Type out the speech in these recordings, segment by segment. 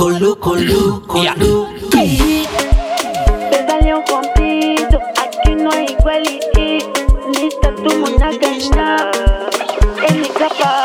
Colu, colu, colu. Pedaleo contigo, aquí no hay iguality. Lista tu monagana, en mi capa.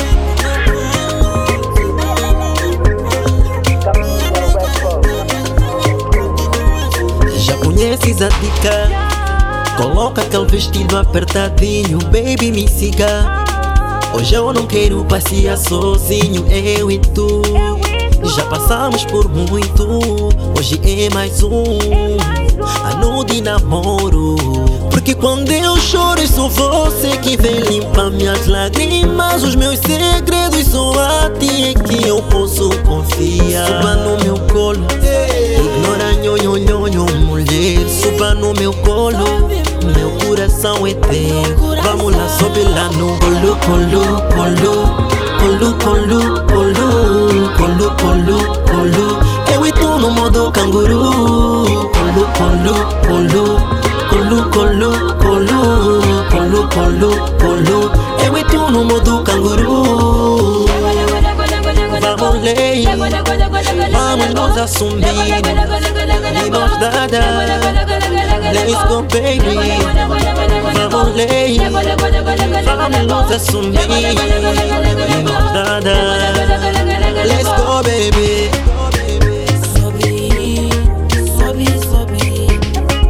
Já conheces a dica? Coloca aquele vestido apertadinho, baby, me siga. Hoje eu não quero passear sozinho, eu e tu. Já passamos por muito, hoje é mais ano de namoro. Porque quando eu choro é só você que vem limpar minhas lágrimas. Os meus segredos só a ti é que eu posso confiar. Suba no meu colo, ignora nhonhonhonho, mulher. Suba no meu colo, meu coração é teu. Vamos lá, sobe lá no colo, colo, colo. Colu, colu, colu, colu, colu, colu. Eu e tu no modo canguru. Colu, colu, colu, colu, colu, colu, colu, colu, colu. Eu e tu no modo canguru. Vamos lei, vamos nos assumir. E nós dada, let's go baby. Vamos lei, vamos nos assumir. E nós dada, let's go baby. Sobe, sobe, sobe.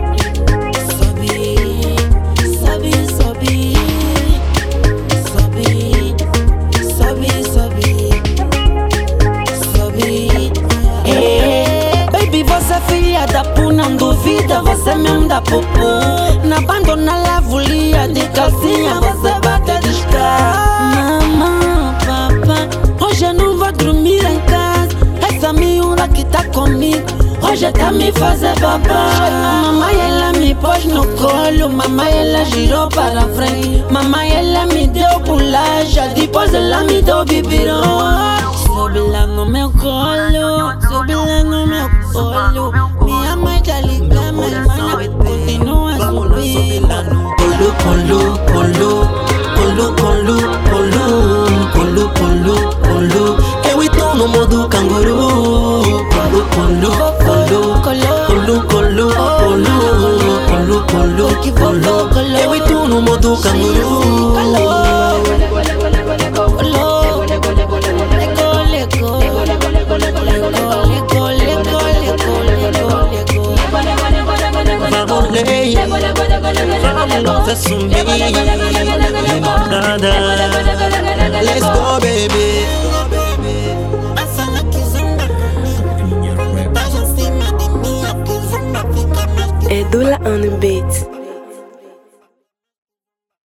Sobe, sobe, sobe. Sobe, sobe, sobe. Sobe. Baby, você é filha da pu, não duvida, você mesmo dá popô. Na banda ou na lavolia de calcinha, você bate descalço. Mamãe, papá, hoje eu não vou dormir em casa. Essa miúda que tá comigo, hoje tá me fazer babá. Mamãe, ela me pôs no colo, mamãe, ela girou para frente. Mamãe, ela me deu bolacha, depois ela me deu bibirão. Sobe lá no meu colo, sobe lá no meu colo. Minha mãe já liga, minha irmã continua a Vamos lá, subir. sobe lá no colo, colo, colo, colo, colo, colo, colo, colo, colo. Eu e tu no modo canguru. Colo, colo, colo, colo, colo, colo, colo, colo, colo. Eu e tu no modo canguru. Vamos lei, vamos nos assumir. E nós nada, let's go baby. Edula on the beat.